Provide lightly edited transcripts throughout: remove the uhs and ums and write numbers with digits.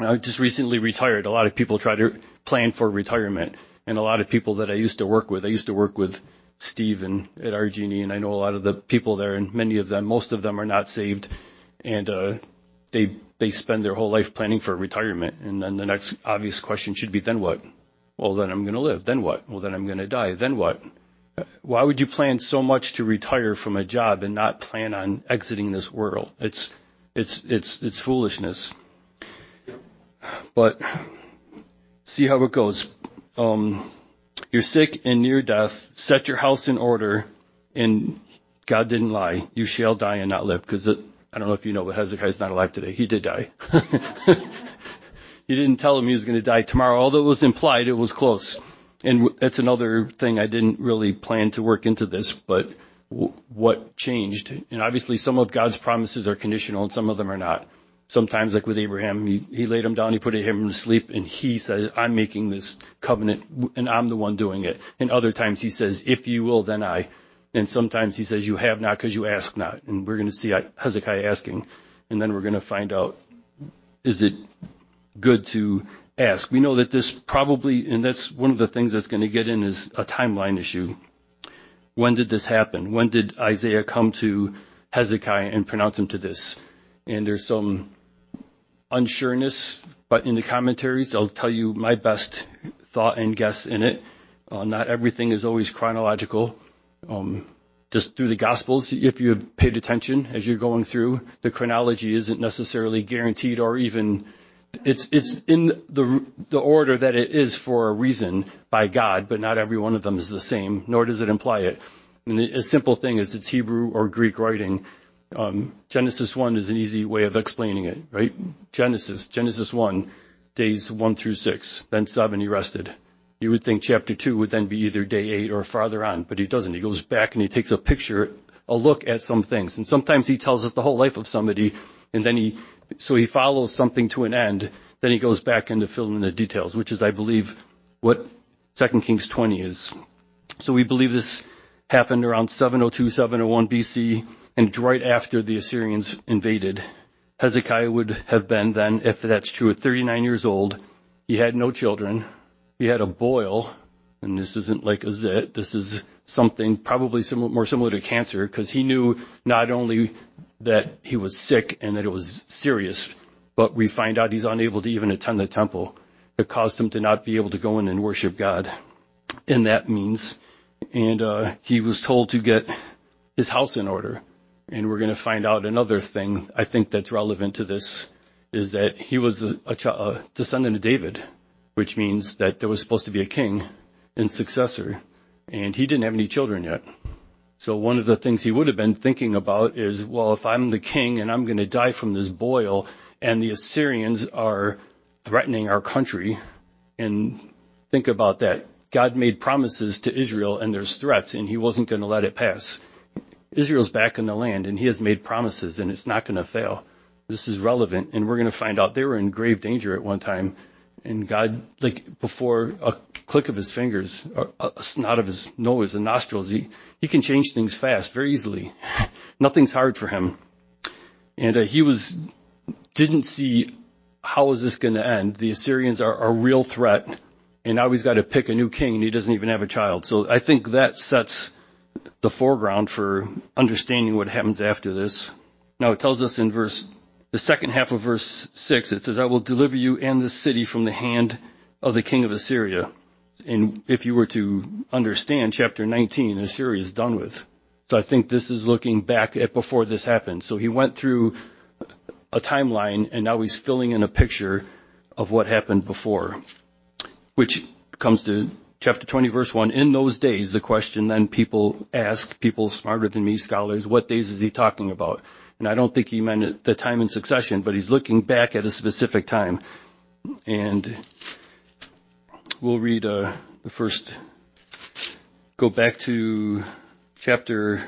I just recently retired. A lot of people try to plan for retirement. And a lot of people that I used to work with Steve at Argini, and I know a lot of the people there, and most of them are not saved. And they spend their whole life planning for retirement. And then the next obvious question should be, then what? Well, then I'm going to live. Then what? Well, then I'm going to die. Then what? Why would you plan so much to retire from a job and not plan on exiting this world? It's foolishness. But see how it goes. You're sick and near death. Set your house in order, and God didn't lie. You shall die and not live. Because I don't know if you know, but Hezekiah's not alive today. He did die. He didn't tell him he was going to die tomorrow. Although it was implied, it was close. And that's another thing I didn't really plan to work into this, but what changed? And obviously some of God's promises are conditional and some of them are not. Sometimes, like with Abraham, he laid him down, he put him to sleep, and he says, I'm making this covenant, and I'm the one doing it. And other times he says, if you will, then I. And sometimes he says, you have not because you ask not. And we're going to see Hezekiah asking. And then we're going to find out, is it good to ask? We know that this probably, and that's one of the things that's going to get in, is a timeline issue. When did this happen? When did Isaiah come to Hezekiah and pronounce him to this? And there's some unsureness, but in the commentaries, I'll tell you my best thought and guess in it. Not everything is always chronological. Just through the Gospels, if you have paid attention as you're going through, the chronology isn't necessarily guaranteed, or even it's in the order that it is for a reason by God, but not every one of them is the same, nor does it imply it. And a simple thing is it's Hebrew or Greek writing. Genesis 1 is an easy way of explaining it, right? Genesis 1, days 1 through 6, then 7 he rested. You would think chapter 2 would then be either day 8 or farther on, but he doesn't. He goes back and he takes a look at some things. And sometimes he tells us the whole life of somebody, and then he follows something to an end, then he goes back into filling in the details, which is, I believe, what 2 Kings 20 is. So we believe this happened around 702, 701 BC, and right after the Assyrians invaded. Hezekiah would have been then, if that's true, at 39 years old. He had no children. He had a boil, and this isn't like a zit. This is something probably more similar to cancer, because he knew not only that he was sick and that it was serious, but we find out he's unable to even attend the temple. It caused him to not be able to go in and worship God. And that means, he was told to get his house in order. And we're going to find out another thing I think that's relevant to this, is that he was a descendant of David, which means that there was supposed to be a king and successor, and he didn't have any children yet. So one of the things he would have been thinking about is, well, if I'm the king and I'm going to die from this boil, and the Assyrians are threatening our country, and think about that. God made promises to Israel, and there's threats, and he wasn't going to let it pass. Israel's back in the land, and he has made promises, and it's not going to fail. This is relevant, and we're going to find out they were in grave danger at one time. And God, like before a click of his fingers, a snot of his nose and nostrils, he can change things fast, very easily. Nothing's hard for him. And didn't see how is this going to end. The Assyrians are a real threat, and now he's got to pick a new king, and he doesn't even have a child. So I think that sets the foreground for understanding what happens after this. Now it tells us in the second half of verse 6, it says, I will deliver you and this city from the hand of the king of Assyria. And if you were to understand chapter 19, Assyria is done with. So I think this is looking back at before this happened. So he went through a timeline, and now he's filling in a picture of what happened before, which comes to chapter 20, verse 1. In those days, the question then people ask, people smarter than me, scholars, what days is he talking about? And I don't think he meant the time in succession, but he's looking back at a specific time. And we'll read the first, go back to chapter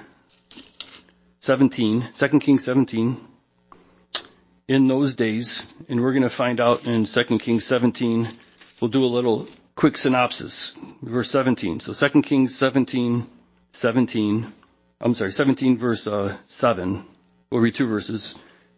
17, 2 Kings 17. In those days, and we're going to find out in 2 Kings 17, we'll do a little quick synopsis. Verse 17. So 2 Kings 17 verse 7. We'll read two verses.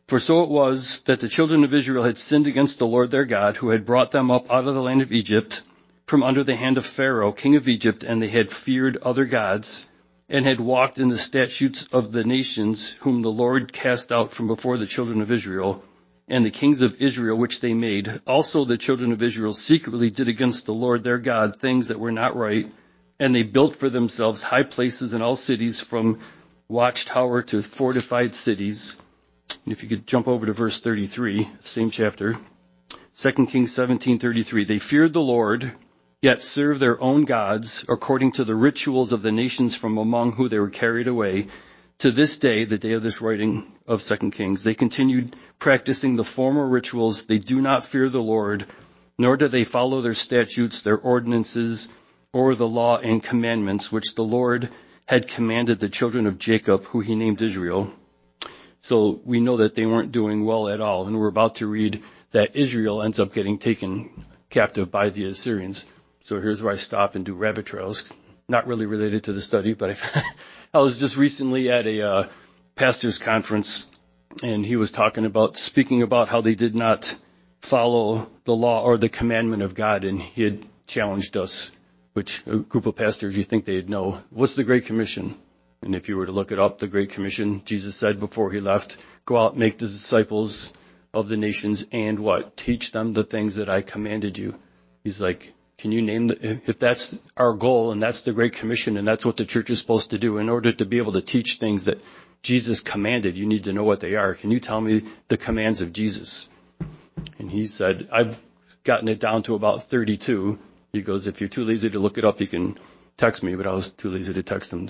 For so it was that the children of Israel had sinned against the Lord their God, who had brought them up out of the land of Egypt, from under the hand of Pharaoh, king of Egypt, and they had feared other gods, and had walked in the statutes of the nations whom the Lord cast out from before the children of Israel, and the kings of Israel which they made. Also the children of Israel secretly did against the Lord their God things that were not right, and they built for themselves high places in all cities, from watchtower to fortified cities. And if you could jump over to verse 33, same chapter, 2 Kings 17:33. They feared the Lord, yet served their own gods, according to the rituals of the nations from among whom they were carried away. To this day, the day of this writing of 2 Kings, they continued practicing the former rituals. They do not fear the Lord, nor do they follow their statutes, their ordinances, or the law and commandments which the Lord had commanded the children of Jacob, who he named Israel. So we know that they weren't doing well at all, and we're about to read that Israel ends up getting taken captive by the Assyrians. So here's where I stop and do rabbit trails. Not really related to the study, but I was just recently at a pastor's conference, and he was speaking about how they did not follow the law or the commandment of God, and he had challenged us, which a group of pastors you think they'd know. What's the Great Commission? And if you were to look it up, the Great Commission, Jesus said before he left, go out, make the disciples of the nations, and what? Teach them the things that I commanded you. He's like, can you name if that's our goal and that's the Great Commission and that's what the church is supposed to do, in order to be able to teach things that Jesus commanded, you need to know what they are. Can you tell me the commands of Jesus? And he said, I've gotten it down to about 32. He goes, if you're too lazy to look it up, you can text me, but I was too lazy to text him.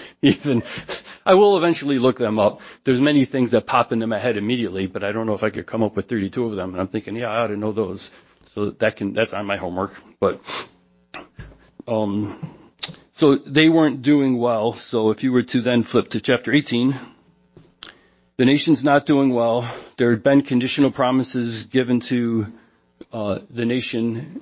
I will eventually look them up. There's many things that pop into my head immediately, but I don't know if I could come up with 32 of them. And I'm thinking, yeah, I ought to know those. So that's on my homework. But, so they weren't doing well. So if you were to then flip to chapter 18, the nation's not doing well. There had been conditional promises given to, the nation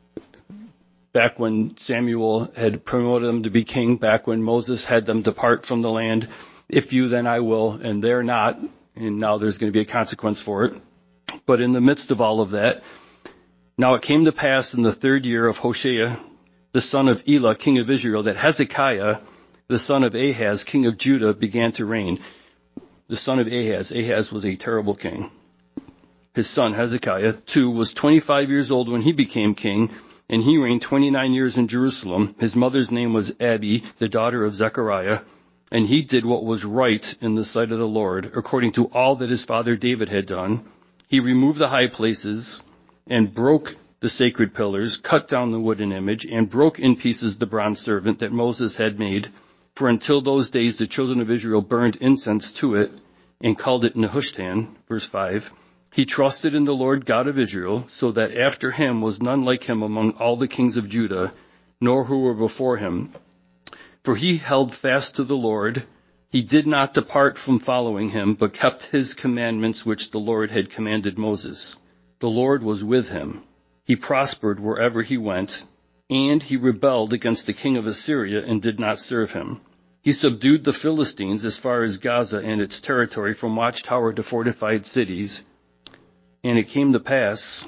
back when Samuel had promoted them to be king, back when Moses had them depart from the land. If you, then I will, and they're not. And now there's going to be a consequence for it. But in the midst of all of that, now it came to pass in the 3rd year of Hoshea, the son of Elah, king of Israel, that Hezekiah, the son of Ahaz, king of Judah, began to reign. The son of Ahaz was a terrible king. His son Hezekiah, too, was 25 years old when he became king, and he reigned 29 years in Jerusalem. His mother's name was Abi, the daughter of Zechariah, and he did what was right in the sight of the Lord, according to all that his father David had done. He removed the high places and broke the sacred pillars, cut down the wooden image, and broke in pieces the bronze serpent that Moses had made. For until those days the children of Israel burned incense to it and called it Nehushtan. Verse 5. He trusted in the Lord God of Israel, so that after him was none like him among all the kings of Judah, nor who were before him. For he held fast to the Lord. He did not depart from following him, but kept his commandments which the Lord had commanded Moses. The Lord was with him. He prospered wherever he went, and he rebelled against the king of Assyria and did not serve him. He subdued the Philistines as far as Gaza and its territory, from watchtower to fortified cities. And it came to pass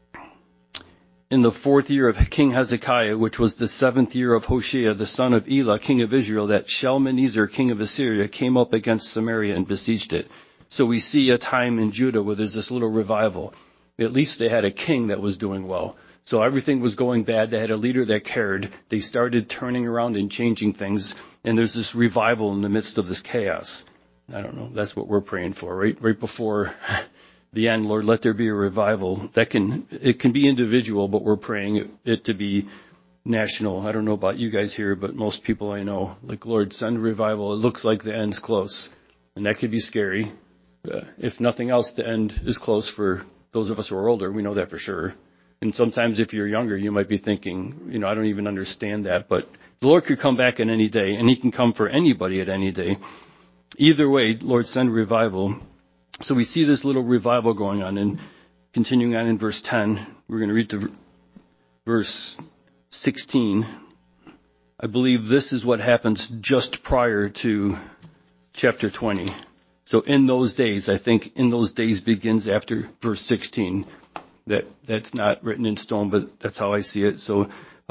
in the 4th year of King Hezekiah, which was the 7th year of Hoshea, the son of Elah, king of Israel, that Shalmaneser, king of Assyria, came up against Samaria and besieged it. So we see a time in Judah where there's this little revival. At least they had a king that was doing well. So everything was going bad. They had a leader that cared. They started turning around and changing things. And there's this revival in the midst of this chaos. I don't know. That's what we're praying for, right before the end. Lord, let there be a revival. It can be individual, but we're praying it to be national. I don't know about you guys here, but most people I know, like, Lord, send revival. It looks like the end's close. And that could be scary. If nothing else, the end is close for those of us who are older. We know that for sure. And sometimes if you're younger, you might be thinking, I don't even understand that. But the Lord could come back at any day, and he can come for anybody at any day. Either way, Lord, send revival. So we see this little revival going on. And continuing on in verse 10, we're going to read to verse 16. I believe this is what happens just prior to chapter 20. So in those days, I think in those days begins after verse 16. That's not written in stone, but that's how I see it. So,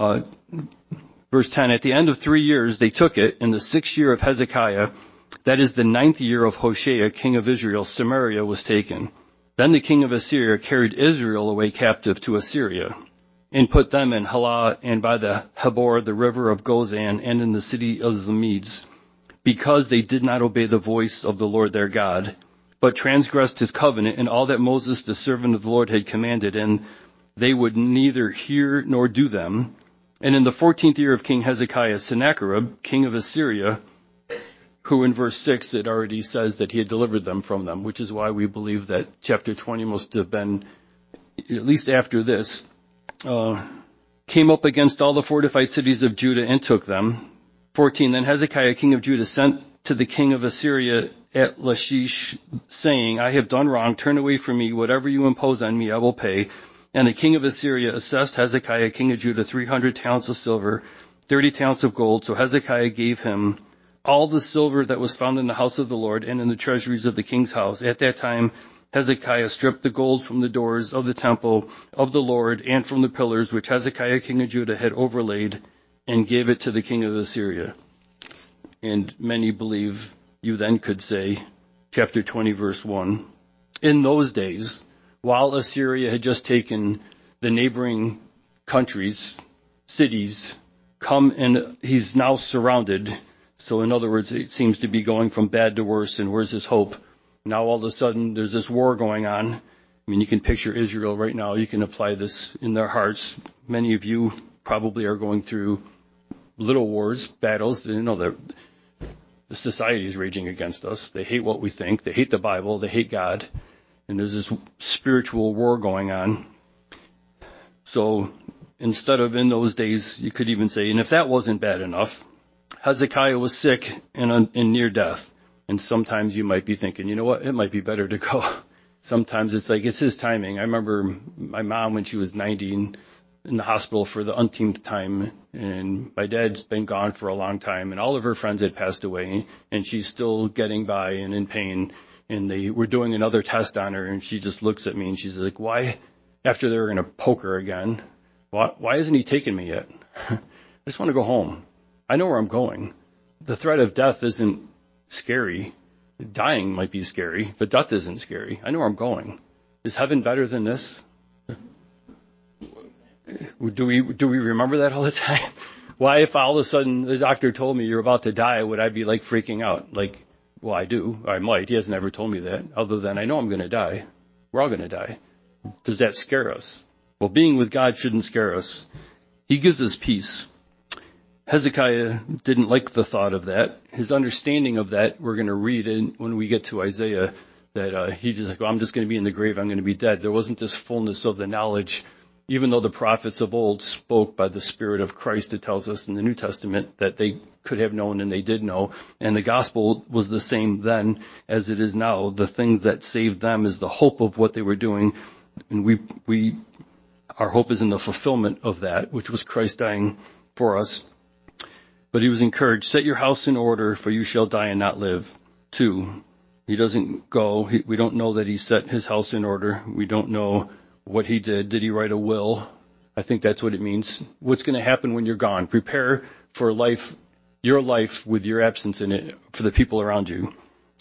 verse 10, at the end of 3 years, they took it. In the 6th year of Hezekiah, that is the 9th year of Hoshea, king of Israel, Samaria was taken. Then the king of Assyria carried Israel away captive to Assyria, and put them in Halah and by the Habor, the river of Gozan, and in the city of the Medes, because they did not obey the voice of the Lord their God, but transgressed his covenant and all that Moses, the servant of the Lord, had commanded, and they would neither hear nor do them. And in the 14th year of King Hezekiah, Sennacherib, king of Assyria, who in verse 6 it already says that he had delivered them from them, which is why we believe that chapter 20 must have been at least after this, came up against all the fortified cities of Judah and took them. 14, then Hezekiah, king of Judah, sent to the king of Assyria at Lachish, saying, I have done wrong, turn away from me, whatever you impose on me I will pay. And the king of Assyria assessed Hezekiah, king of Judah, 300 talents of silver, 30 talents of gold. So Hezekiah gave him all the silver that was found in the house of the Lord and in the treasuries of the king's house. At that time, Hezekiah stripped the gold from the doors of the temple of the Lord and from the pillars which Hezekiah, king of Judah, had overlaid, and gave it to the king of Assyria. And many believe you then could say, chapter 20, verse 1, in those days, while Assyria had just taken the neighboring countries, cities, and he's now surrounded. So in other words, it seems to be going from bad to worse, and where's his hope? Now all of a sudden there's this war going on. I mean, you can picture Israel right now. You can apply this in their hearts. Many of you probably are going through little wars, battles. You know, the society is raging against us. They hate what we think. They hate the Bible. They hate God. And there's this spiritual war going on. So instead of in those days, you could even say, and if that wasn't bad enough, Hezekiah was sick and near death. And sometimes you might be thinking, you know what, it might be better to go. Sometimes it's like, it's his timing. I remember my mom when she was 90 in the hospital for the umpteenth time, and my dad's been gone for a long time, and all of her friends had passed away, and she's still getting by and in pain. And they were doing another test on her, and she just looks at me and she's like, why, after they were going to poke her again, why isn't he taking me yet? I just want to go home. I know where I'm going. The threat of death isn't scary. Dying might be scary, but death isn't scary. I know where I'm going. Is heaven better than this? Do we remember that all the time? Why, if all of a sudden the doctor told me you're about to die, would I be like freaking out? Like, well, I do. I might. He hasn't ever told me that, other than I know I'm going to die. We're all going to die. Does that scare us? Well, being with God shouldn't scare us. He gives us peace. Hezekiah didn't like the thought of that. His understanding of that, we're going to read when we get to Isaiah, that he just like, well, I'm just going to be in the grave. I'm going to be dead. There wasn't this fullness of the knowledge, even though the prophets of old spoke by the Spirit of Christ. It tells us in the New Testament that they could have known and they did know. And the gospel was the same then as it is now. The things that saved them is the hope of what they were doing. And our hope is in the fulfillment of that, which was Christ dying for us. But he was encouraged, set your house in order, for you shall die and not live. 2, he doesn't go. We don't know that he set his house in order. We don't know what he did. Did he write a will? I think that's what it means. What's going to happen when you're gone? Prepare for life, your life with your absence in it, for the people around you.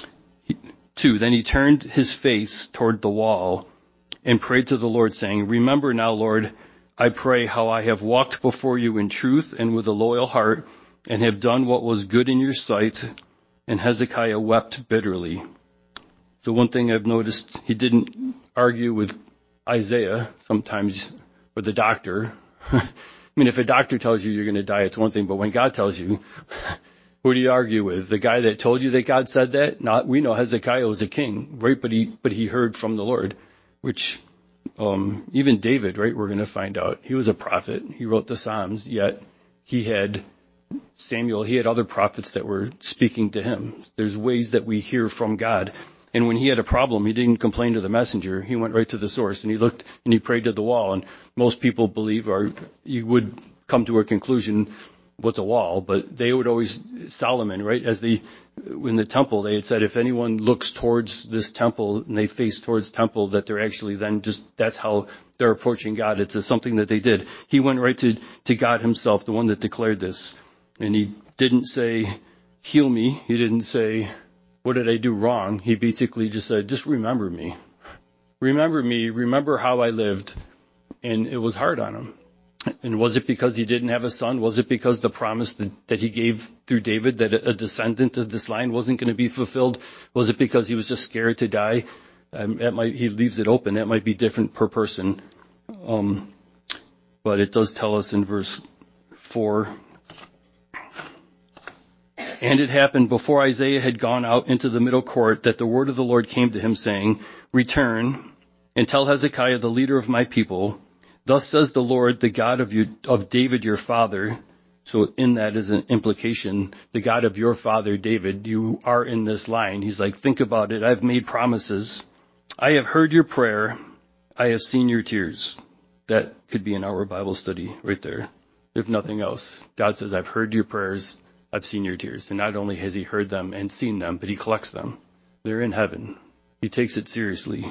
2, then he turned his face toward the wall and prayed to the Lord, saying, remember now, Lord, I pray how I have walked before you in truth and with a loyal heart, and have done what was good in your sight. And Hezekiah wept bitterly. So one thing I've noticed, he didn't argue with Isaiah sometimes, or the doctor. I mean, if a doctor tells you you're going to die, it's one thing, but when God tells you, who do you argue with? The guy that told you that God said that? We know Hezekiah was a king, right? But he heard from the Lord, which even David, right? We're going to find out. He was a prophet. He wrote the Psalms, yet he had Samuel, he had other prophets that were speaking to him. There's ways that we hear from God. And when he had a problem, he didn't complain to the messenger. He went right to the source, and he looked and he prayed to the wall. And most people believe, or you would come to a conclusion, what's a wall, but they would always, Solomon, right, in the temple, they had said if anyone looks towards this temple and they face towards temple, that they're actually then that's how they're approaching God. It's something that they did. He went right to God himself, the one that declared this. And he didn't say, heal me. He didn't say, what did I do wrong? He basically just said, just remember me. Remember me. Remember how I lived. And it was hard on him. And was it because he didn't have a son? Was it because the promise that he gave through David that a descendant of this line wasn't going to be fulfilled? Was it because he was just scared to die? He leaves it open. That might be different per person. But it does tell us in verse 4. And it happened before Isaiah had gone out into the middle court that the word of the Lord came to him, saying, return and tell Hezekiah, the leader of my people, thus says the Lord, the God of David your father. So in that is an implication, the God of your father David, you are in this line. He's like, think about it. I've made promises. I have heard your prayer. I have seen your tears. That could be an hour Bible study right there. If nothing else, God says, I've heard your prayers. I've seen your tears. And not only has he heard them and seen them, but he collects them. They're in heaven. He takes it seriously.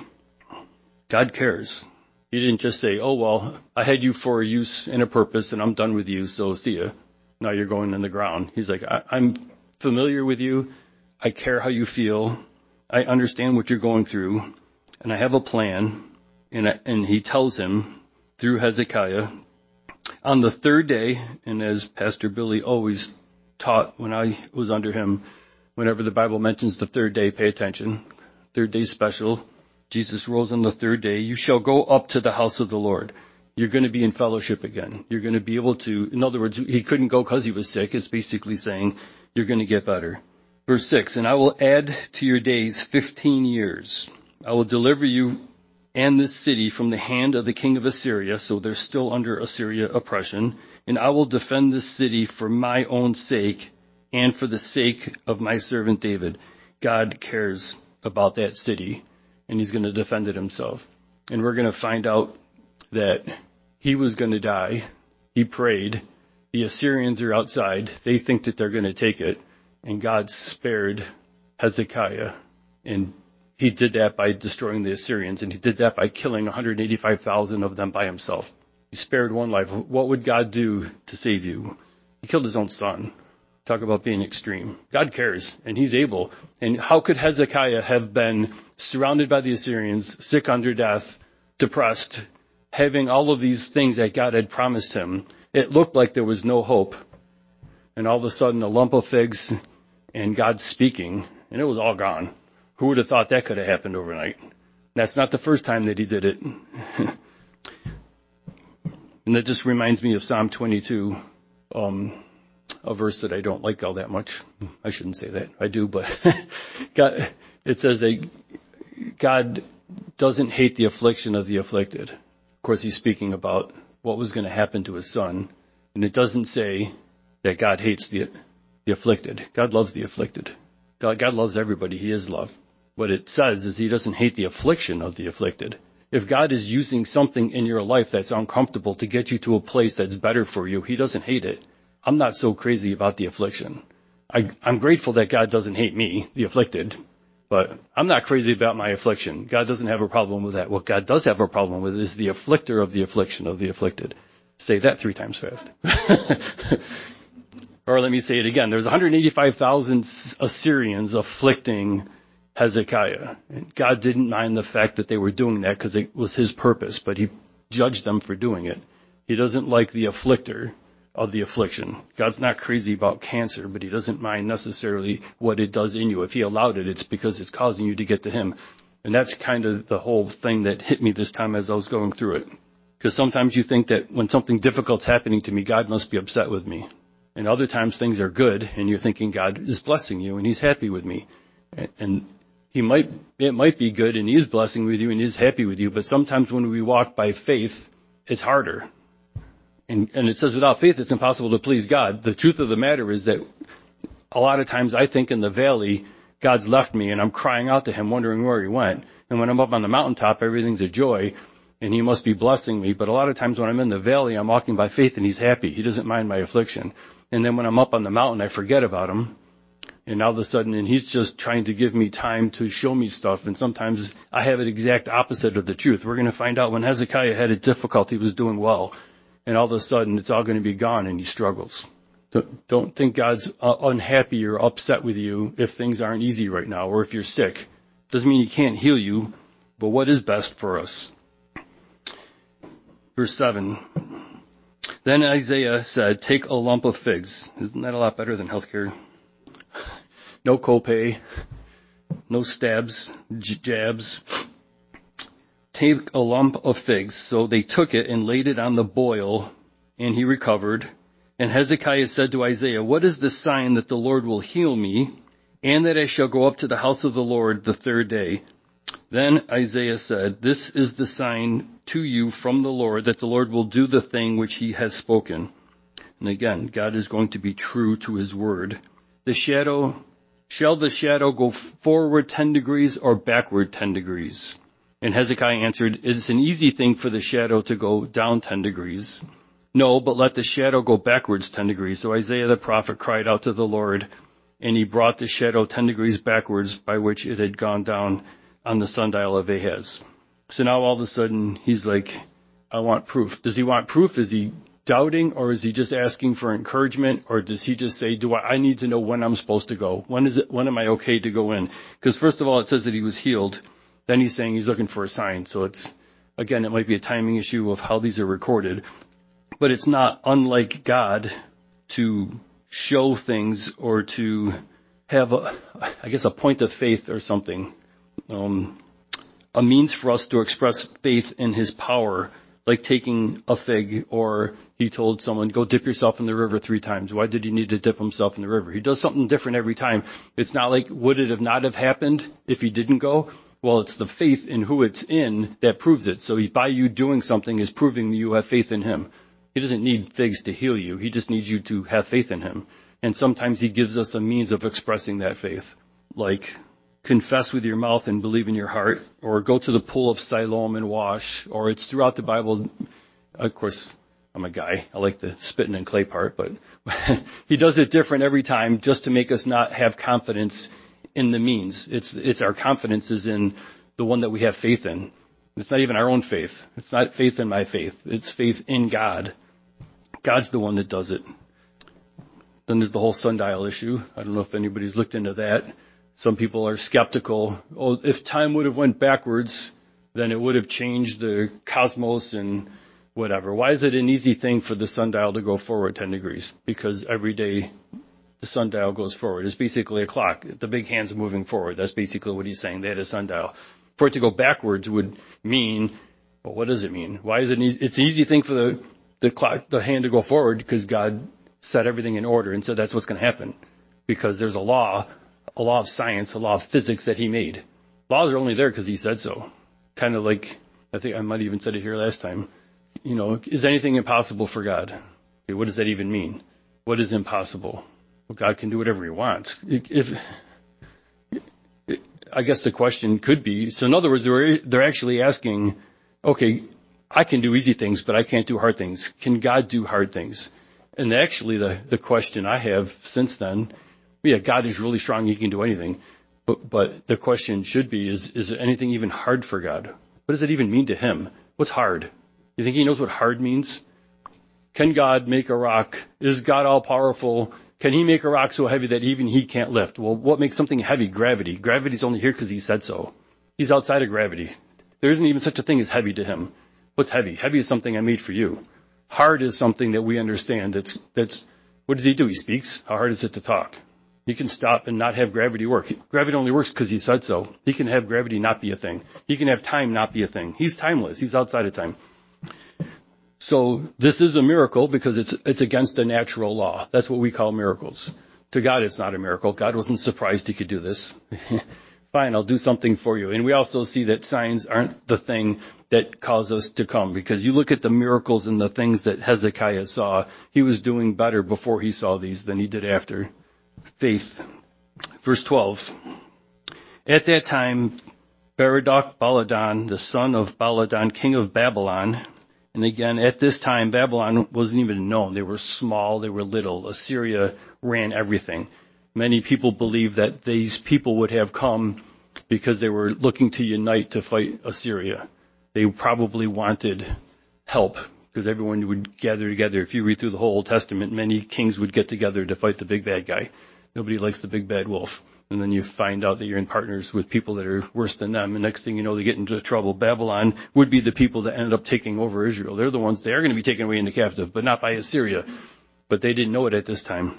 God cares. He didn't just say, oh, well, I had you for a use and a purpose, and I'm done with you, so see ya. Now you're going in the ground. He's like, I'm familiar with you. I care how you feel. I understand what you're going through, and I have a plan. And he tells him through Hezekiah, on the third day, and as Pastor Billy always taught when I was under him, whenever the Bible mentions the third day, pay attention. Third day special. Jesus rose on the third day. You shall go up to the house of the Lord. You're going to be in fellowship again. You're going to be able to, in other words, he couldn't go because he was sick. It's basically saying you're going to get better. Verse 6, and I will add to your days 15 years. I will deliver you and this city from the hand of the king of Assyria. So they're still under Assyria oppression. And I will defend this city for my own sake and for the sake of my servant David. God cares about that city, and he's going to defend it himself. And we're going to find out that he was going to die. He prayed. The Assyrians are outside. They think that they're going to take it. And God spared Hezekiah. And he did that by destroying the Assyrians. And he did that by killing 185,000 of them by himself. He spared one life. What would God do to save you? He killed his own son. Talk about being extreme. God cares, and he's able. And how could Hezekiah have been surrounded by the Assyrians, sick unto death, depressed, having all of these things that God had promised him? It looked like there was no hope. And all of a sudden, a lump of figs and God speaking, and it was all gone. Who would have thought that could have happened overnight? That's not the first time that he did it. And that just reminds me of Psalm 22, a verse that I don't like all that much. I shouldn't say that. I do, but God, it says that God doesn't hate the affliction of the afflicted. Of course, he's speaking about what was going to happen to his son. And it doesn't say that God hates the afflicted. God loves the afflicted. God loves everybody. He is love. What it says is he doesn't hate the affliction of the afflicted. If God is using something in your life that's uncomfortable to get you to a place that's better for you, he doesn't hate it. I'm not so crazy about the affliction. I'm grateful that God doesn't hate me, the afflicted, but I'm not crazy about my affliction. God doesn't have a problem with that. What God does have a problem with is the afflictor of the affliction of the afflicted. Say that 3 times fast. Or let me say it again. There's 185,000 Assyrians afflicting Hezekiah. And God didn't mind the fact that they were doing that because it was his purpose, but he judged them for doing it. He doesn't like the afflictor of the affliction. God's not crazy about cancer, but he doesn't mind necessarily what it does in you. If he allowed it, it's because it's causing you to get to him. And that's kind of the whole thing that hit me this time as I was going through it. Because sometimes you think that when something difficult's happening to me, God must be upset with me. And other times things are good, and you're thinking God is blessing you, and he's happy with me. And it might be good, and he is blessing with you, and he is happy with you. But sometimes when we walk by faith, it's harder. And it says without faith, it's impossible to please God. The truth of the matter is that a lot of times I think in the valley, God's left me, and I'm crying out to him, wondering where he went. And when I'm up on the mountaintop, everything's a joy. and he must be blessing me. But a lot of times when I'm in the valley, I'm walking by faith, and he's happy. He doesn't mind my affliction. And then when I'm up on the mountain, I forget about him. And all of a sudden, and he's just trying to give me time to show me stuff. And sometimes I have it exact opposite of the truth. We're going to find out when Hezekiah had a difficulty, he was doing well. And all of a sudden, it's all going to be gone, and he struggles. Don't think God's unhappy or upset with you if things aren't easy right now, or if you're sick. Doesn't mean he can't heal you, but what is best for us? Verse 7. Then Isaiah said, take a lump of figs. Isn't that a lot better than healthcare? No copay, no stabs, jabs. Take a lump of figs. So they took it and laid it on the boil, and he recovered. And Hezekiah said to Isaiah, what is the sign that the Lord will heal me, and that I shall go up to the house of the Lord the third day? Then Isaiah said, this is the sign to you from the Lord, that the Lord will do the thing which he has spoken. And again, God is going to be true to his word. Shall the shadow go forward 10 degrees or backward 10 degrees? And Hezekiah answered, it's an easy thing for the shadow to go down 10 degrees. No, but let the shadow go backwards 10 degrees. So Isaiah the prophet cried out to the Lord, and he brought the shadow 10 degrees backwards, by which it had gone down on the sundial of Ahaz. So now all of a sudden he's like, I want proof. Does he want proof? Is he doubting, or is he just asking for encouragement, or does he just say, I need to know when I'm supposed to go? When am I okay to go in? Because first of all, it says that he was healed. Then he's saying he's looking for a sign. So it might be a timing issue of how these are recorded, but it's not unlike God to show things or to have a point of faith or something, a means for us to express faith in his power, like taking a fig, or he told someone, go dip yourself in the river 3 times. Why did he need to dip himself in the river? He does something different every time. It's not like, would it have not have happened if he didn't go? Well, it's the faith in who it's in that proves it. So by you doing something is proving you have faith in him. He doesn't need figs to heal you. He just needs you to have faith in him. And sometimes he gives us a means of expressing that faith, like confess with your mouth and believe in your heart, or go to the pool of Siloam and wash, or it's throughout the Bible. Of course, I'm a guy. I like the spitting and clay part, but he does it different every time just to make us not have confidence in the means. It's our confidence is in the one that we have faith in. It's not even our own faith. It's not faith in my faith. It's faith in God. God's the one that does it. Then there's the whole sundial issue. I don't know if anybody's looked into that. Some people are skeptical. Oh, if time would have went backwards, then it would have changed the cosmos and whatever. Why is it an easy thing for the sundial to go forward 10 degrees? Because every day the sundial goes forward. It's basically a clock. The big hand's moving forward. That's basically what he's saying. They had a sundial. For it to go backwards would mean, well, what does it mean? Why is it it's an easy thing for the clock, the hand to go forward, because God set everything in order and said that's what's going to happen. Because there's a law of science, a law of physics that he made. Laws are only there because he said so. Kind of like, I think I might have even said it here last time. Is anything impossible for God? Okay, what does that even mean? What is impossible? Well, God can do whatever he wants. I guess the question could be, so in other words, they're actually asking, okay, I can do easy things, but I can't do hard things. Can God do hard things? And actually the question I have since then, yeah, God is really strong. He can do anything. But the question should be, is anything even hard for God? What does that even mean to him? What's hard? You think he knows what hard means? Can God make a rock? Is God all powerful? Can he make a rock so heavy that even he can't lift? Well, what makes something heavy? Gravity. Gravity's only here because he said so. He's outside of gravity. There isn't even such a thing as heavy to him. What's heavy? Heavy is something I made for you. Hard is something that we understand. That's what does he do? He speaks. How hard is it to talk? He can stop and not have gravity work. Gravity only works because he said so. He can have gravity not be a thing. He can have time not be a thing. He's timeless. He's outside of time. So this is a miracle because it's against the natural law. That's what we call miracles. To God, it's not a miracle. God wasn't surprised he could do this. Fine, I'll do something for you. And we also see that signs aren't the thing that cause us to come, because you look at the miracles and the things that Hezekiah saw, he was doing better before he saw these than he did after. Faith. Verse 12. At that time, Berodach Baladan, the son of Baladan, king of Babylon. And again, at this time, Babylon wasn't even known. They were small, they were little. Assyria ran everything. Many people believe that these people would have come because they were looking to unite to fight Assyria. They probably wanted help because everyone would gather together. If you read through the whole Old Testament, many kings would get together to fight the big bad guy. Nobody likes the big bad wolf. And then you find out that you're in partners with people that are worse than them. And next thing you know, they get into trouble. Babylon would be the people that ended up taking over Israel. They're the ones, they are going to be taken away into captive, but not by Assyria. But they didn't know it at this time.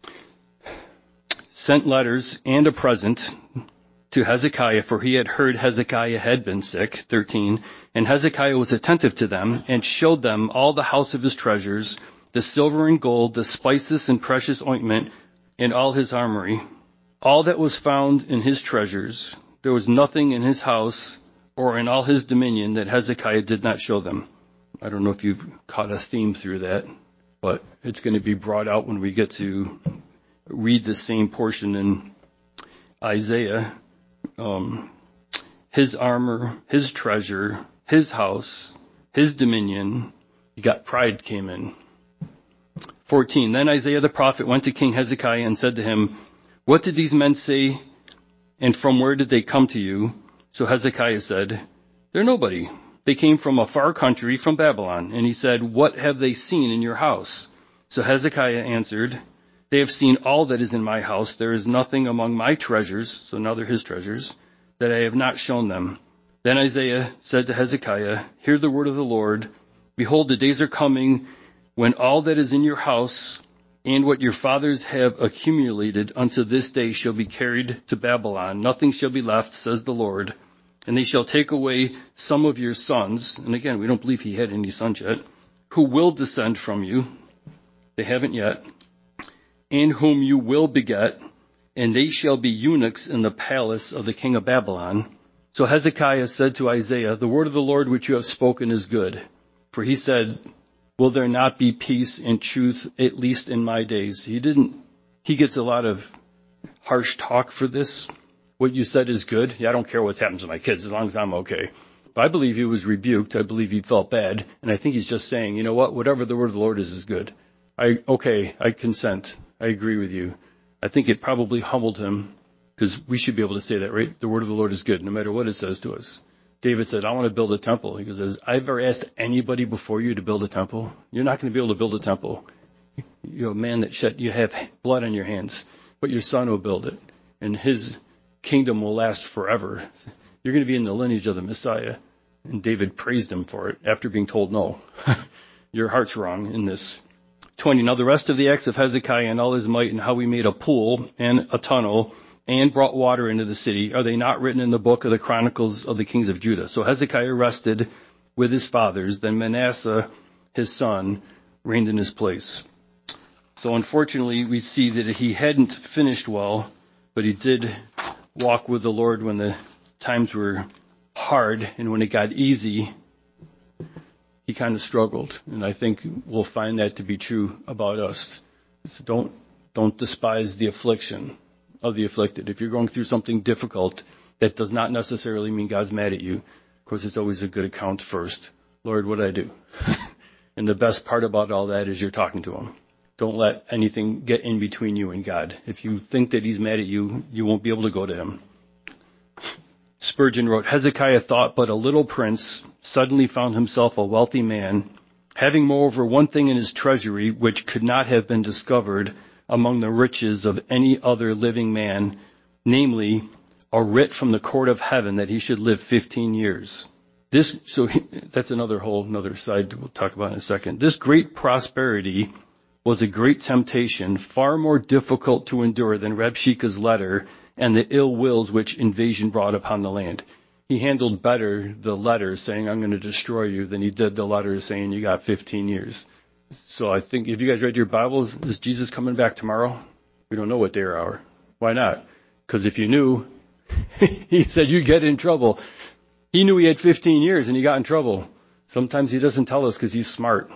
Sent letters and a present to Hezekiah, for he had heard Hezekiah had been sick. 13. And Hezekiah was attentive to them and showed them all the house of his treasures, the silver and gold, the spices and precious ointment, and all his armory. All that was found in his treasures, there was nothing in his house or in all his dominion that Hezekiah did not show them. I don't know if you've caught a theme through that, but it's going to be brought out when we get to read the same portion in Isaiah. His armor, his treasure, his house, his dominion. You got pride came in. 14. Then Isaiah the prophet went to King Hezekiah and said to him, "What did these men say, and from where did they come to you?" So Hezekiah said, "They're nobody. They came from a far country, from Babylon." And he said, "What have they seen in your house?" So Hezekiah answered, "They have seen all that is in my house. There is nothing among my treasures," so now they're his treasures, "that I have not shown them." Then Isaiah said to Hezekiah, "Hear the word of the Lord. Behold, the days are coming when all that is in your house and what your fathers have accumulated unto this day shall be carried to Babylon. Nothing shall be left, says the Lord. And they shall take away some of your sons," and again, we don't believe he had any sons yet, "who will descend from you," they haven't yet, "and whom you will beget, and they shall be eunuchs in the palace of the king of Babylon." So Hezekiah said to Isaiah, "The word of the Lord which you have spoken is good." For he said, "Will there not be peace and truth, at least in my days?" He gets a lot of harsh talk for this. What you said is good. Yeah, I don't care what happens to my kids as long as I'm okay. But I believe he was rebuked. I believe he felt bad. And I think he's just saying, you know what? Whatever the word of the Lord is good. I consent. I agree with you. I think it probably humbled him because we should be able to say that, right? The word of the Lord is good no matter what it says to us. David said, "I want to build a temple." He goes, "I've ever asked anybody before you to build a temple? You're not going to be able to build a temple. You're a man you have blood on your hands, but your son will build it, and his kingdom will last forever. You're going to be in the lineage of the Messiah." And David praised him for it after being told no. Your heart's wrong in this. 20. Now the rest of the acts of Hezekiah and all his might, and how he made a pool and a tunnel and brought water into the city, are they not written in the book of the Chronicles of the kings of Judah? So Hezekiah rested with his fathers. Then Manasseh, his son, reigned in his place. So unfortunately, we see that he hadn't finished well, but he did walk with the Lord when the times were hard, and when it got easy, he kind of struggled. And I think we'll find that to be true about us. So don't despise the affliction of the afflicted. If you're going through something difficult, that does not necessarily mean God's mad at you. Of course, it's always a good account first. Lord, what did I do? And the best part about all that is you're talking to him. Don't let anything get in between you and God. If you think that he's mad at you, you won't be able to go to him. Spurgeon wrote, "Hezekiah thought but a little prince suddenly found himself a wealthy man, having moreover one thing in his treasury which could not have been discovered among the riches of any other living man, namely, a writ from the court of heaven that he should live 15 years. That's another side we'll talk about in a second. This great prosperity was a great temptation, far more difficult to endure than Rabshakeh's letter and the ill wills which invasion brought upon the land." He handled better the letter saying, "I'm going to destroy you," than he did the letter saying, "You got 15 years. So I think, if you guys read your Bible, is Jesus coming back tomorrow? We don't know what day or hour. Why not? Because if you knew, he said you'd get in trouble. He knew he had 15 years and he got in trouble. Sometimes he doesn't tell us because he's smart.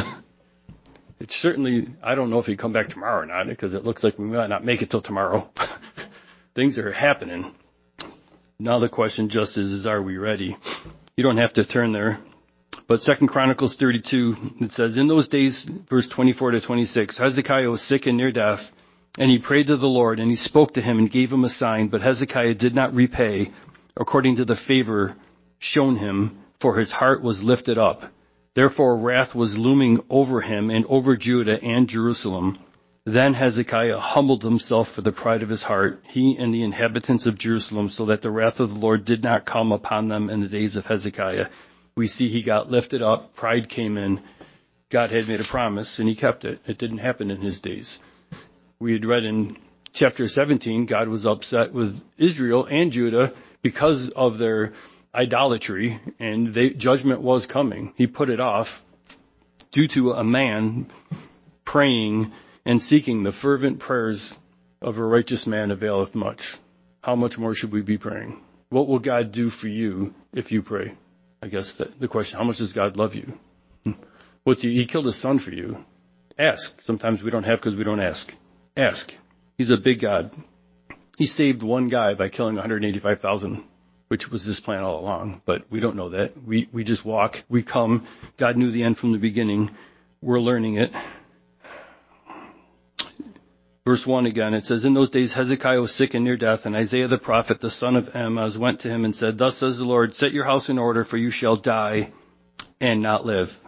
It's certainly, I don't know if he'd come back tomorrow or not, because it looks like we might not make it till tomorrow. Things are happening. Now the question just is are we ready? You don't have to turn there. But 2 Chronicles 32, it says, in those days, verse 24 to 26, Hezekiah was sick and near death, and he prayed to the Lord, and he spoke to him and gave him a sign, but Hezekiah did not repay according to the favor shown him, for his heart was lifted up. Therefore wrath was looming over him and over Judah and Jerusalem. Then Hezekiah humbled himself for the pride of his heart, he and the inhabitants of Jerusalem, so that the wrath of the Lord did not come upon them in the days of Hezekiah. We see he got lifted up, pride came in, God had made a promise, and he kept it. It didn't happen in his days. We had read in chapter 17, God was upset with Israel and Judah because of their idolatry, and judgment was coming. He put it off due to a man praying and seeking the fervent prayers of a righteous man availeth much. How much more should we be praying? What will God do for you if you pray? I guess the question, how much does God love you? He killed his son for you. Ask. Sometimes we don't have because we don't ask. Ask. He's a big God. He saved one guy by killing 185,000, which was his plan all along, but we don't know that. We just walk, we come. God knew the end from the beginning. We're learning it. Verse 1 again, it says, in those days Hezekiah was sick and near death, and Isaiah the prophet, the son of Amoz, went to him and said, thus says the Lord, set your house in order, for you shall die and not live.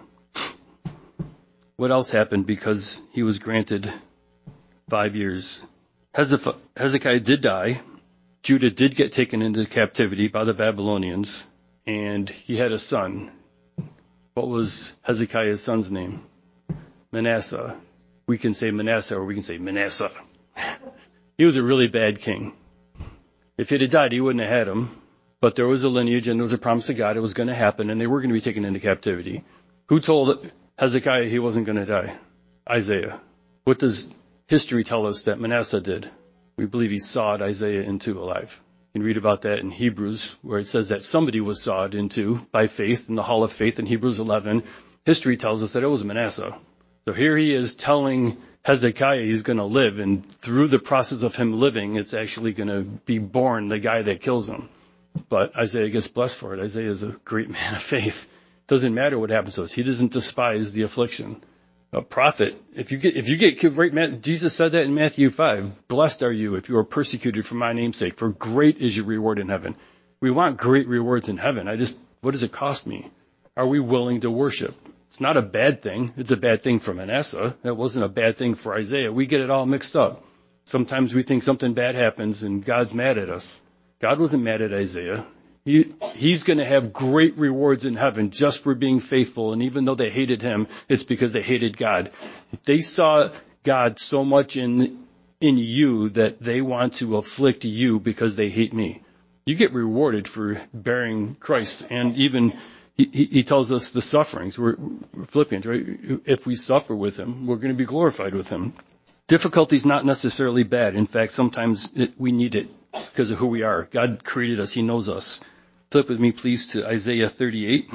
What else happened because he was granted 5 years? Hezekiah did die. Judah did get taken into captivity by the Babylonians, and he had a son. What was Hezekiah's son's name? Manasseh. We can say Manasseh or we can say Manasseh. He was a really bad king. If he had died, he wouldn't have had him. But there was a lineage and there was a promise of God. It was going to happen, and they were going to be taken into captivity. Who told Hezekiah he wasn't going to die? Isaiah. What does history tell us that Manasseh did? We believe he sawed Isaiah into alive. You can read about that in Hebrews, where it says that somebody was sawed into by faith in the hall of faith in Hebrews 11. History tells us that it was Manasseh. So here he is telling Hezekiah he's going to live, and through the process of him living, it's actually going to be born the guy that kills him. But Isaiah gets blessed for it. Isaiah is a great man of faith. Doesn't matter what happens to us. He doesn't despise the affliction. A prophet, if you get right, Jesus said that in Matthew 5. Blessed are you if you are persecuted for my name's sake, for great is your reward in heaven. We want great rewards in heaven. What does it cost me? Are we willing to worship? It's not a bad thing. It's a bad thing for Manasseh. That wasn't a bad thing for Isaiah. We get it all mixed up. Sometimes we think something bad happens and God's mad at us. God wasn't mad at Isaiah. He's going to have great rewards in heaven just for being faithful. And even though they hated him, it's because they hated God. They saw God so much in you that they want to afflict you because they hate me. You get rewarded for bearing Christ. And even he tells us the sufferings. We're Philippians, right? If we suffer with him, we're going to be glorified with him. Difficulty is not necessarily bad. In fact, sometimes we need it because of who we are. God created us. He knows us. Flip with me, please, to Isaiah 38.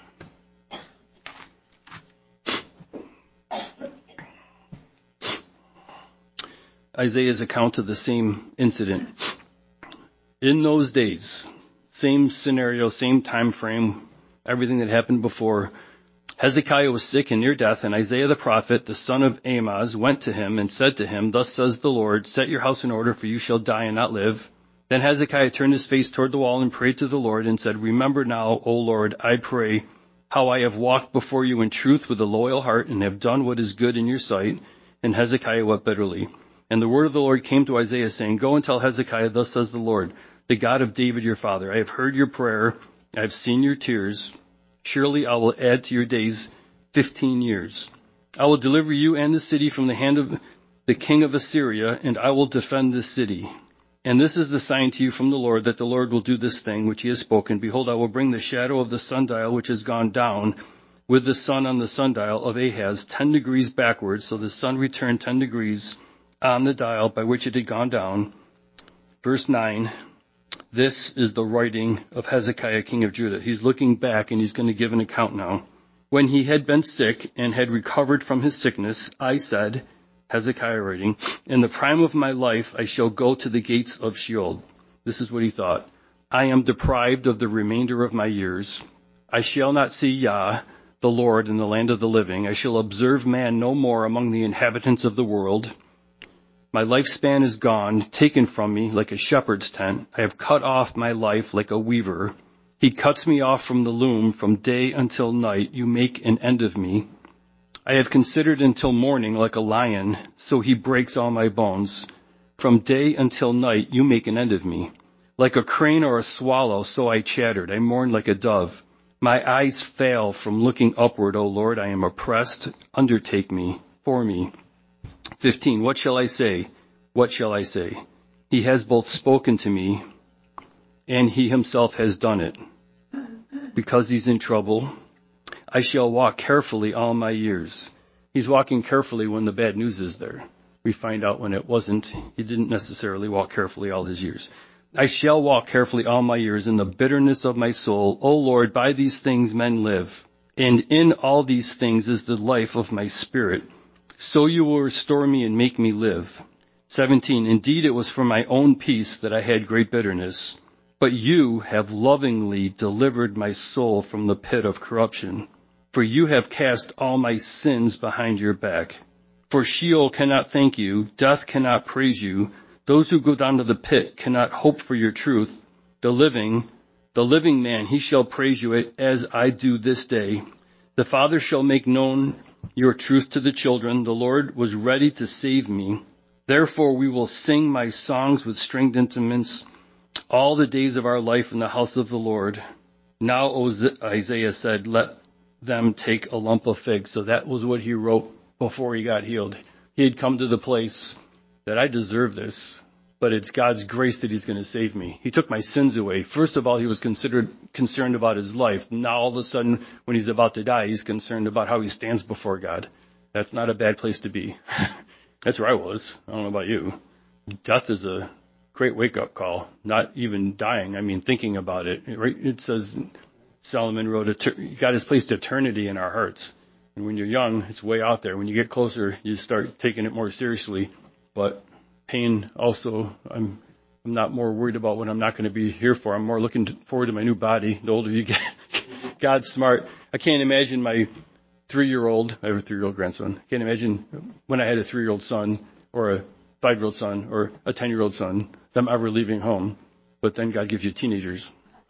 Isaiah's account of the same incident. In those days, same scenario, same time frame, everything that happened before. Hezekiah was sick and near death, and Isaiah the prophet, the son of Amoz, went to him and said to him, thus says the Lord, set your house in order, for you shall die and not live. Then Hezekiah turned his face toward the wall and prayed to the Lord and said, remember now, O Lord, I pray, how I have walked before you in truth with a loyal heart and have done what is good in your sight. And Hezekiah wept bitterly. And the word of the Lord came to Isaiah, saying, go and tell Hezekiah, thus says the Lord, the God of David your father, I have heard your prayer, I have seen your tears. Surely I will add to your days 15 years. I will deliver you and the city from the hand of the king of Assyria, and I will defend this city. And this is the sign to you from the Lord, that the Lord will do this thing which he has spoken. Behold, I will bring the shadow of the sundial which has gone down with the sun on the sundial of Ahaz 10 degrees backwards. So the sun returned 10 degrees on the dial by which it had gone down. Verse 9, this is the writing of Hezekiah, king of Judah. He's looking back and he's going to give an account now. When he had been sick and had recovered from his sickness, I said, Hezekiah writing, in the prime of my life I shall go to the gates of Sheol. This is what he thought. I am deprived of the remainder of my years. I shall not see Yah, the Lord, in the land of the living. I shall observe man no more among the inhabitants of the world. My lifespan is gone, taken from me like a shepherd's tent. I have cut off my life like a weaver. He cuts me off from the loom. From day until night you make an end of me. I have considered until morning like a lion, so he breaks all my bones. From day until night you make an end of me. Like a crane or a swallow, so I chattered. I mourned like a dove. My eyes fail from looking upward, O Lord. I am oppressed. Undertake me, for me. 15. What shall I say? What shall I say? He has both spoken to me, and he himself has done it. Because he's in trouble, I shall walk carefully all my years. He's walking carefully when the bad news is there. We find out when it wasn't. He didn't necessarily walk carefully all his years. I shall walk carefully all my years in the bitterness of my soul. O Lord, by these things men live, and in all these things is the life of my spirit. So you will restore me and make me live. 17. Indeed, it was for my own peace that I had great bitterness, but you have lovingly delivered my soul from the pit of corruption. For you have cast all my sins behind your back. For Sheol cannot thank you, death cannot praise you. Those who go down to the pit cannot hope for your truth. The living man, he shall praise you as I do this day. The Father shall make known your truth to the children. The Lord was ready to save me. Therefore we will sing my songs with stringed instruments all the days of our life in the house of the Lord. Now Isaiah said, let them take a lump of figs. So that was what he wrote before he got healed. He had come to the place that I deserve this, but it's God's grace that he's going to save me. He took my sins away. First of all, he was concerned about his life. Now all of a sudden, when he's about to die, he's concerned about how he stands before God. That's not a bad place to be. That's where I was. I don't know about you. Death is a great wake-up call. Not even dying. I mean, thinking about it. Right? It says Solomon wrote, God has placed eternity in our hearts. And when you're young, it's way out there. When you get closer, you start taking it more seriously. But pain also, I'm not more worried about what I'm not going to be here for. I'm more looking forward to my new body. The older you get, God's smart. I can't imagine my 3-year-old, I have a 3-year-old grandson. I can't imagine when I had a 3-year-old son or a 5-year-old son or a 10-year-old son, them ever leaving home. But then God gives you teenagers.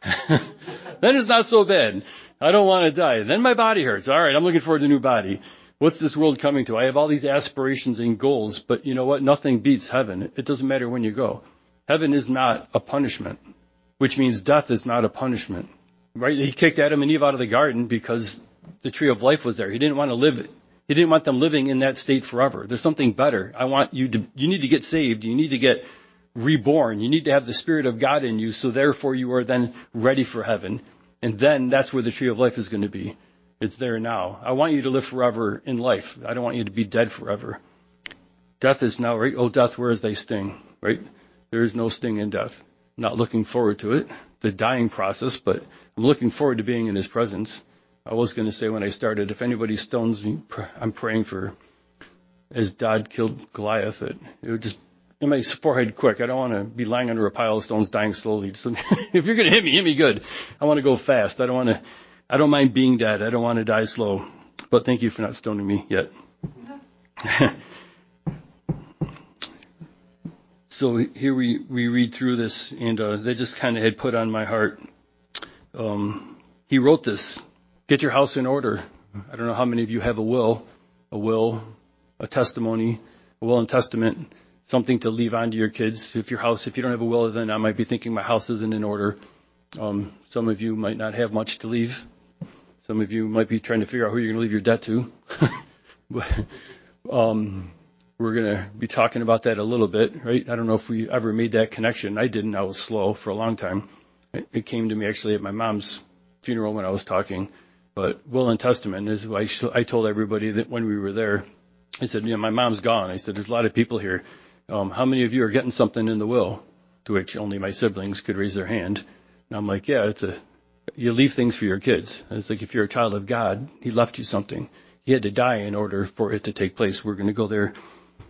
Then it's not so bad. I don't want to die. Then my body hurts. All right, I'm looking forward to a new body. What's this world coming to? I have all these aspirations and goals, but you know what? Nothing beats heaven. It doesn't matter when you go. Heaven is not a punishment, which means death is not a punishment. Right? He kicked Adam and Eve out of the garden because the tree of life was there. He didn't want them living in that state forever. There's something better. You need to get saved. You need to get reborn. You need to have the Spirit of God in you, so therefore you are then ready for heaven. And then that's where the tree of life is going to be. It's there now. I want you to live forever in life. I don't want you to be dead forever. Death is now, right? Oh, death, where is thy sting? Right? There is no sting in death. I'm not looking forward to it, the dying process, but I'm looking forward to being in his presence. I was going to say when I started, if anybody stones me, I'm praying for, as Dad killed Goliath, it would just in my forehead quick. I don't want to be lying under a pile of stones dying slowly. So if you're going to hit me good. I want to go fast. I don't mind being dead. I don't want to die slow. But thank you for not stoning me yet. So here we read through this, and they just kind of had put on my heart. He wrote this. Get your house in order. I don't know how many of you have a will, a testimony, a will and testament, something to leave on to your kids. If you don't have a will, then I might be thinking my house isn't in order. Some of you might not have much to leave. Some of you might be trying to figure out who you're going to leave your debt to. We're going to be talking about that a little bit, right? I don't know if we ever made that connection. I didn't. I was slow for a long time. It came to me actually at my mom's funeral when I was talking. But will and testament is why I told everybody that when we were there. I said, my mom's gone. I said, there's a lot of people here. How many of you are getting something in the will? To which only my siblings could raise their hand. And I'm like, yeah, you leave things for your kids. It's like if you're a child of God, he left you something. He had to die in order for it to take place. We're going to go there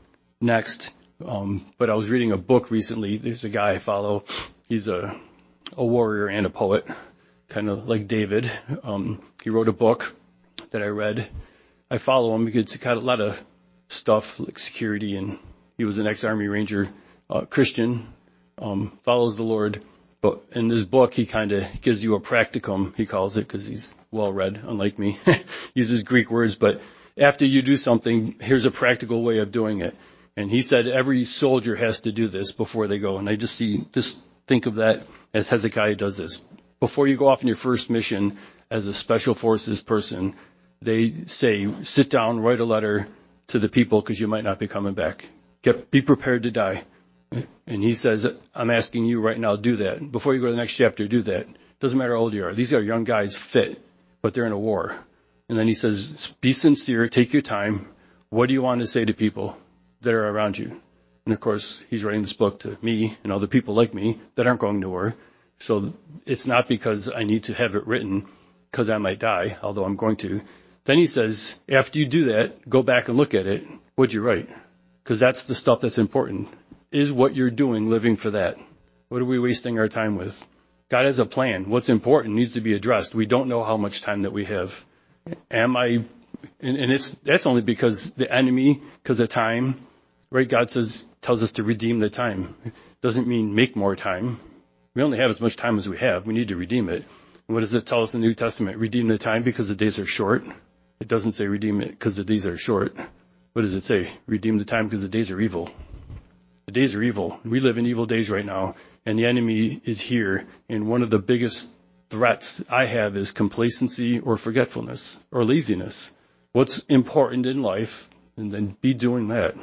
next. But I was reading a book recently. There's a guy I follow. He's a a warrior and a poet, kind of like David. He wrote a book that I read. I follow him because it's got a lot of stuff like security, and he was an ex-Army Ranger, Christian, follows the Lord. But in this book, he kind of gives you a practicum, he calls it, because he's well-read, unlike me. Uses Greek words, but after you do something, here's a practical way of doing it. And he said every soldier has to do this before they go. And I just think of that as Hezekiah does this. Before you go off on your first mission as a special forces person, they say, sit down, write a letter to the people because you might not be coming back. Be prepared to die. And he says, I'm asking you right now, do that. Before you go to the next chapter, do that. Doesn't matter how old you are. These are young guys, fit, but they're in a war. And then he says, be sincere, take your time. What do you want to say to people that are around you? And of course, he's writing this book to me and other people like me that aren't going to war. So it's not because I need to have it written because I might die, although I'm going to. Then he says, after you do that, go back and look at it. What'd you write? Because that's the stuff that's important. Is what you're doing living for that? What are we wasting our time with? God has a plan. What's important needs to be addressed. We don't know how much time that we have. That's only because the enemy, because of time, right? God tells us to redeem the time. Doesn't mean make more time. We only have as much time as we have. We need to redeem it. And what does it tell us in the New Testament? Redeem the time because the days are short. It doesn't say redeem it because the days are short. What does it say? Redeem the time because the days are evil. The days are evil. We live in evil days right now, and the enemy is here. And one of the biggest threats I have is complacency or forgetfulness or laziness. What's important in life, and then be doing that.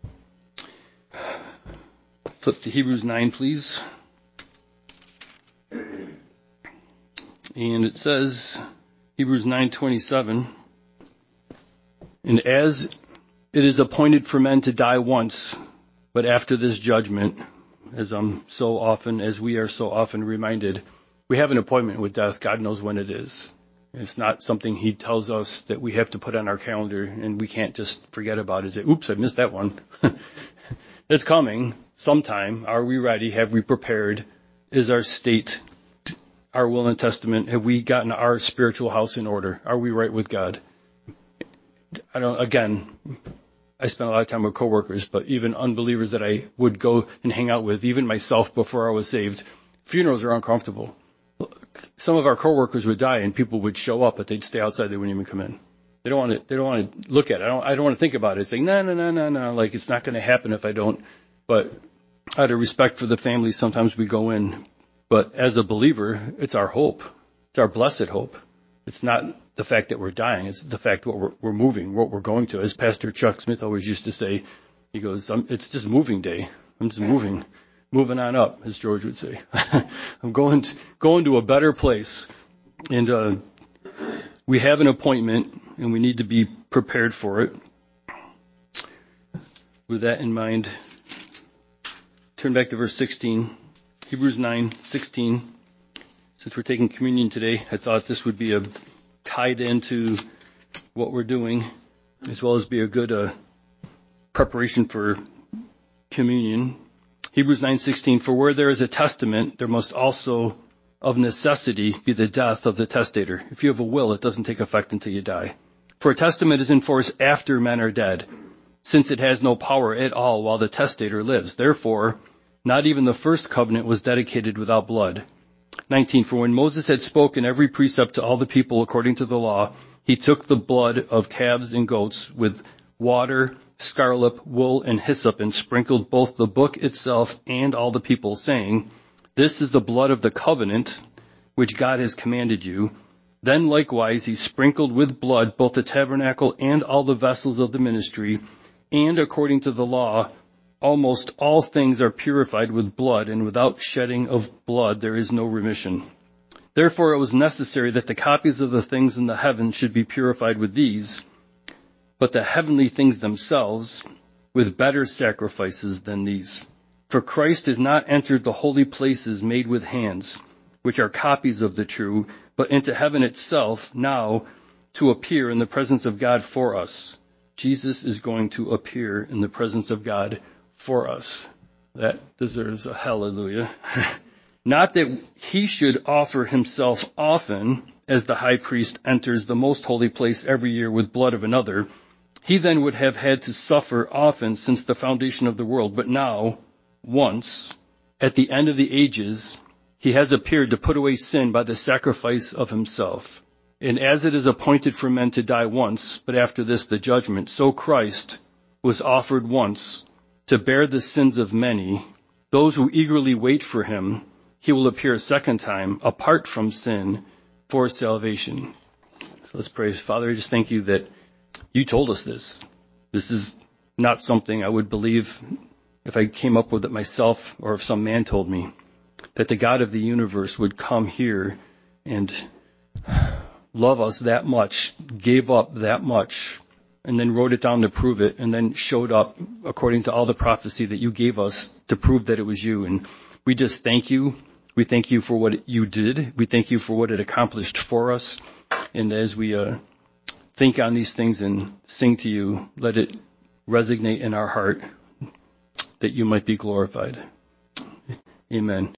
Flip to Hebrews 9, please. And it says, Hebrews 9:27, and as it is appointed for men to die once, but after this judgment, as we are so often reminded, we have an appointment with death. God knows when it is. It's not something he tells us that we have to put on our calendar and we can't just forget about it. Oops, I missed that one. It's coming sometime. Are we ready? Have we prepared? Is our state, our will and testament, have we gotten our spiritual house in order? Are we right with God? I spent a lot of time with coworkers, but even unbelievers that I would go and hang out with, even myself before I was saved, funerals are uncomfortable. Some of our coworkers would die and people would show up, but they'd stay outside. They wouldn't even come in. They don't want to look at it. I don't want to think about it. It's like, no. Like, it's not going to happen if I don't. But out of respect for the family, sometimes we go in. But as a believer, it's our hope. It's our blessed hope. It's not the fact that we're dying. It's the fact that we're moving, what we're going to. As Pastor Chuck Smith always used to say, he goes, it's just moving day. I'm just moving on up, as George would say. I'm going to a better place. And we have an appointment, and we need to be prepared for it. With that in mind, turn back to verse 16, Hebrews 9:16. Since we're taking communion today, I thought this would be tied into what we're doing, as well as be a good preparation for communion. Hebrews 9:16, for where there is a testament, there must also of necessity be the death of the testator. If you have a will, it doesn't take effect until you die. For a testament is in force after men are dead, since it has no power at all while the testator lives. Therefore, not even the first covenant was dedicated without blood. 19, for when Moses had spoken every precept to all the people according to the law, he took the blood of calves and goats with water, scarlet, wool, and hyssop, and sprinkled both the book itself and all the people, saying, this is the blood of the covenant which God has commanded you. Then likewise he sprinkled with blood both the tabernacle and all the vessels of the ministry, and according to the law, almost all things are purified with blood, and without shedding of blood there is no remission. Therefore it was necessary that the copies of the things in the heavens should be purified with these, but the heavenly things themselves with better sacrifices than these. For Christ has not entered the holy places made with hands, which are copies of the true, but into heaven itself now to appear in the presence of God for us. Jesus is going to appear in the presence of God for us. That deserves a hallelujah. Not that he should offer himself often, as the high priest enters the most holy place every year with blood of another. He then would have had to suffer often since the foundation of the world. But now, once, at the end of the ages, he has appeared to put away sin by the sacrifice of himself. And as it is appointed for men to die once, but after this the judgment, so Christ was offered once to bear the sins of many. Those who eagerly wait for him, he will appear a second time, apart from sin, for salvation. So let's pray. Father, I just thank you that you told us this. This is not something I would believe if I came up with it myself or if some man told me, that the God of the universe would come here and love us that much, gave up that much, and then wrote it down to prove it, and then showed up according to all the prophecy that you gave us to prove that it was you. And we just thank you. We thank you for what you did. We thank you for what it accomplished for us. And as we think on these things and sing to you, let it resonate in our heart that you might be glorified. Amen.